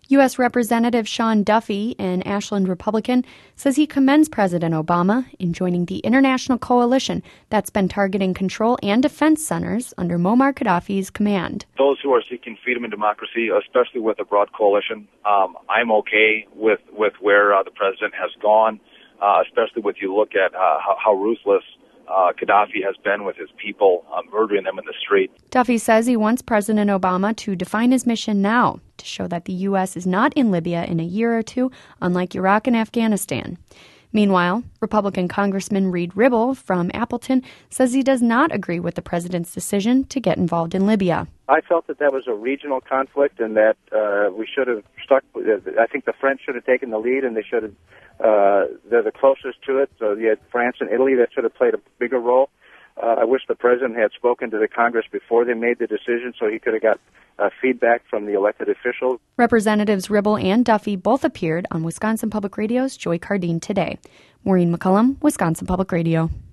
U.S. Representative Sean Duffy, an Ashland Republican, says he commends President Obama in joining the international coalition that's been targeting control and defense centers under Muammar Gaddafi's command. Those who are seeking freedom and democracy, especially with a broad coalition, I'm okay with where the president has gone, especially if you look at how ruthless Gaddafi has been with his people, murdering them in the street. Duffy says he wants President Obama to define his mission now to show that the U.S. is not in Libya in a year or two, unlike Iraq and Afghanistan. Meanwhile, Republican Congressman Reed Ribble from Appleton says he does not agree with the president's decision to get involved in Libya. I felt that was a regional conflict and that we should have stuck with it. I think the French should have taken the lead, and they should have. They're the closest to it, so you had France and Italy that should have played a bigger role. I wish the president had spoken to the Congress before they made the decision so he could have got feedback from the elected officials. Representatives Ribble and Duffy both appeared on Wisconsin Public Radio's Joy Cardine Today. Maureen McCullum, Wisconsin Public Radio.